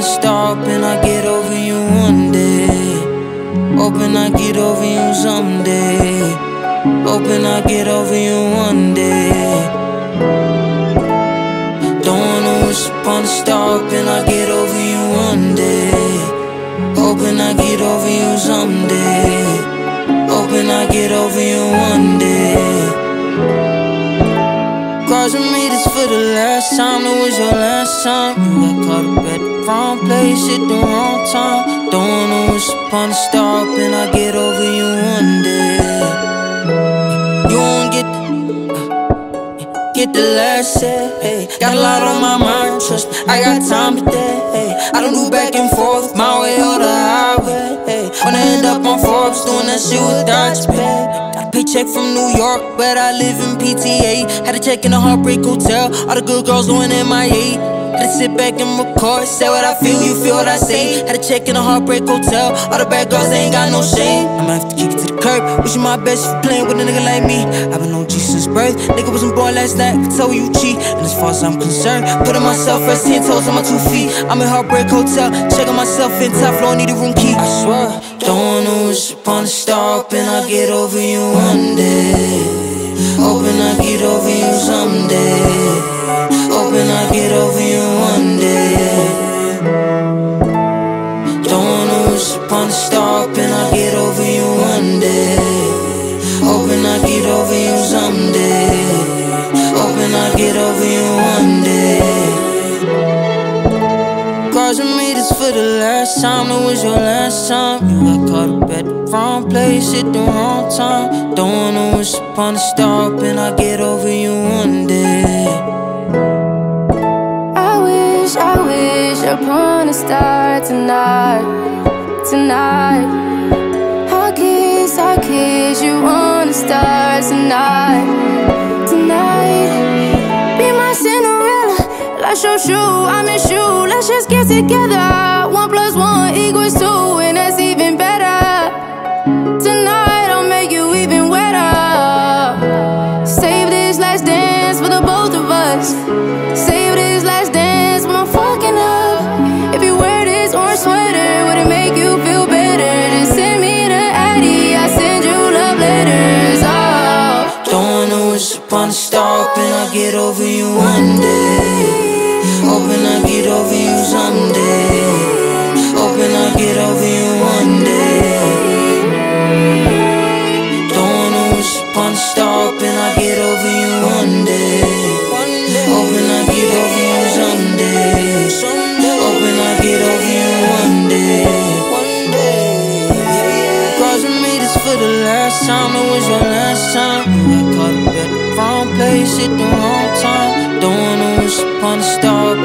star, hoping I get over you one day. Hoping I get over you someday. Hoping I get over you one day. Don't wanna wish upon a star, hoping I get over you one day. Hoping I get over you someday. Hoping I get over you one day. Crossing me this for the last time, it was your last time. You got caught up at the wrong place at the wrong time. Don't wanna wish upon a star, hoping I get over you one day. You won't get the last say, hey. Got a lot on my mind, trust me, I got time today, hey. I don't do back and forth, my way or the highway, hey. When I end up on Forbes, doing that shit without your pay. Got a paycheck from New York, but I live in PTA. Had a check in a Heartbreak Hotel, all the good girls going MIA. Had to sit back and record, say what I feel, you feel what I say. Had a check in a Heartbreak Hotel, all the bad girls, they ain't got no shame. I'ma have to kick it to the curb, wishing my best if you playing with a nigga like me. I've been OG since birth, nigga wasn't born last night, could tell you cheat. And as far as I'm concerned, putting myself first, 10 toes on my 2 feet. I'm in Heartbreak Hotel, checking myself in top floor, need a room key. I swear, don't wanna wish upon a star, hoping I get over you one day. Hoping I get over you someday. Hoping I get over you one day. Don't wanna wish upon a star, hoping I get over you one day. Hoping I get over you someday. Hoping I get over you one day. Crossing me this for the last time, it was your last time. You got caught up at the wrong place at the wrong time. Don't wanna wish upon a star, hoping I get over you one day. I wish upon a star tonight, tonight. I kiss you on the stars tonight, tonight. Be my Cinderella, let's show shoe, I miss you. Let's just get together. 1 + 1 = 2, and that's even better. Tonight I'll make you even wetter. Save this last dance for the both of us. Save this last dance when I'm fucking up. If you wear this orange sweater, would it make you feel better? Just send me the Addy, I send you love letters. Oh. Don't wanna wish upon a star, hoping I get over you one day. Hoping I get over you someday. Hoping I get over you one day. Don't wanna wish upon a star, hoping I get over you one day. Hoping I get over you someday. Hoping I get over you one day. Crossing me this for the last time, it was your last time. You got caught up at the wrong place at the wrong time. Don't wanna wish upon a star,